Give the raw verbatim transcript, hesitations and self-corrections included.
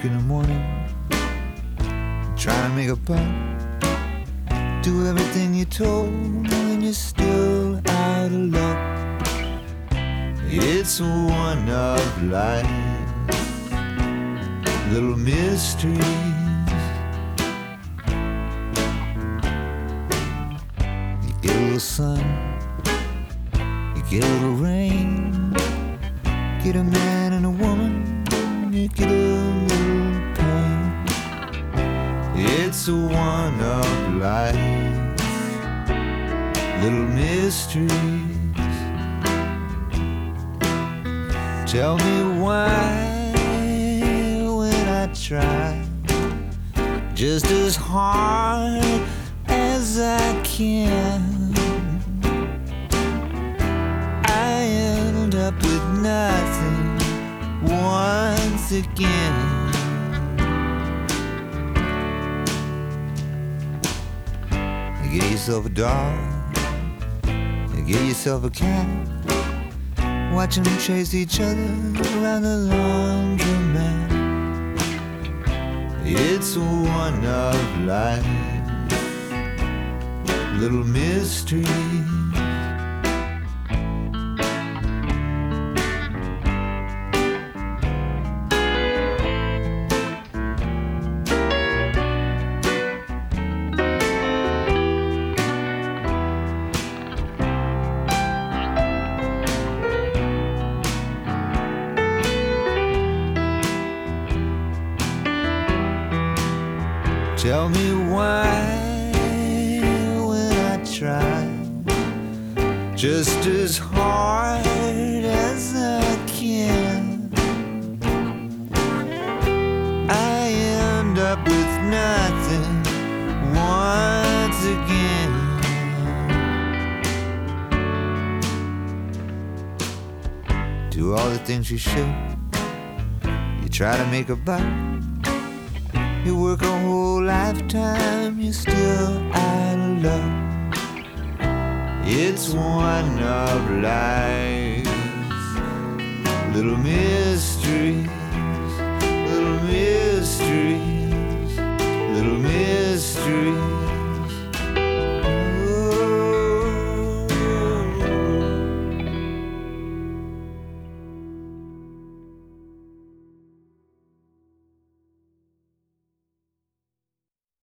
work in the morning, trying to make a buck. Do everything you're told, and you're still out of luck. It's one of life's little mysteries. You get a little sun, you get a little rain, get a man and a woman, you get a little pain. It's a one of life's little mysteries. Tell me why when I try just as hard as I can, I end up with nothing once again. You get yourself a dog, you get yourself a cat, watching them chase each other around the laundromat. It's one of life's little mysteries. Tell me why when I try just as hard as I can, I end up with nothing once again. Do all the things you should, you try to make a buck, you work a whole lifetime, you're still out of luck. It's one of life's little mysteries, little mysteries, little mysteries.